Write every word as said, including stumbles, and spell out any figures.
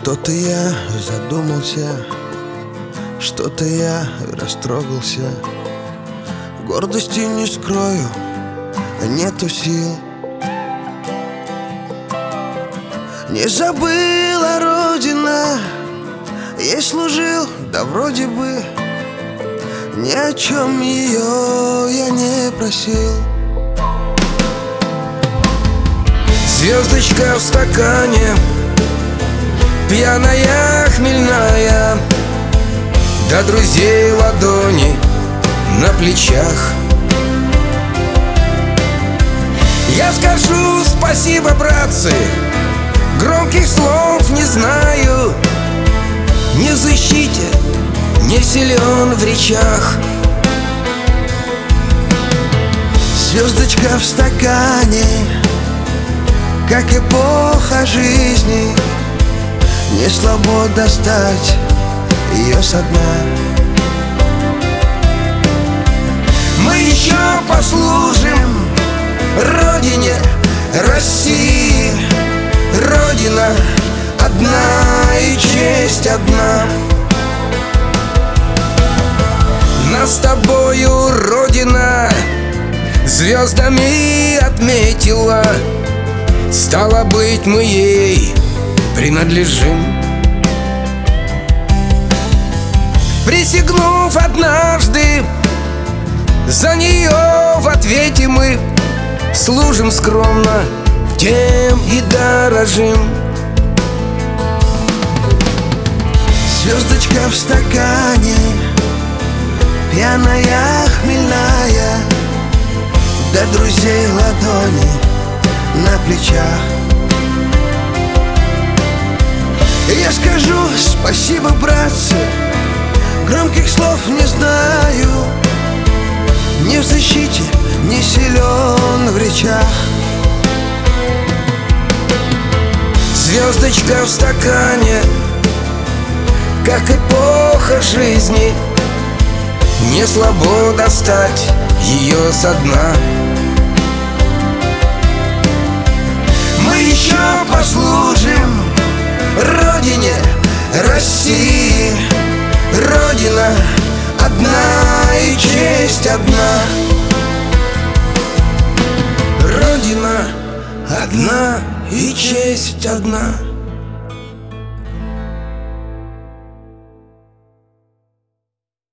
Что-то я задумался, что-то я растрогался. Гордости не скрою, нету сил. Не забыла Родина, ей служил, да вроде бы ни о чем ее я не просил. Звездочка в стакане, пьяная, хмельная, до друзей ладони на плечах. Я скажу спасибо, братцы, громких слов не знаю, не в защите, не силен в речах. Звездочка в стакане, как эпоха жизни, не слабо достать ее со дна. Мы еще послужим Родине, России. Родина одна и честь одна. Нас с тобою Родина звездами отметила. Стало быть, мы ей принадлежим. Присягнув однажды, за нее в ответе мы служим скромно, тем и дорожим. Звездочка в стакане, пьяная, хмельная, до друзей ладони на плечах. Я скажу спасибо, братцы, громких слов не знаю, ни в защите, не силен в речах. Звездочка в стакане, как эпоха жизни, не слабо достать ее со дна. Мы еще послужим Родине, России. Родина одна и честь одна. Родина одна и честь одна.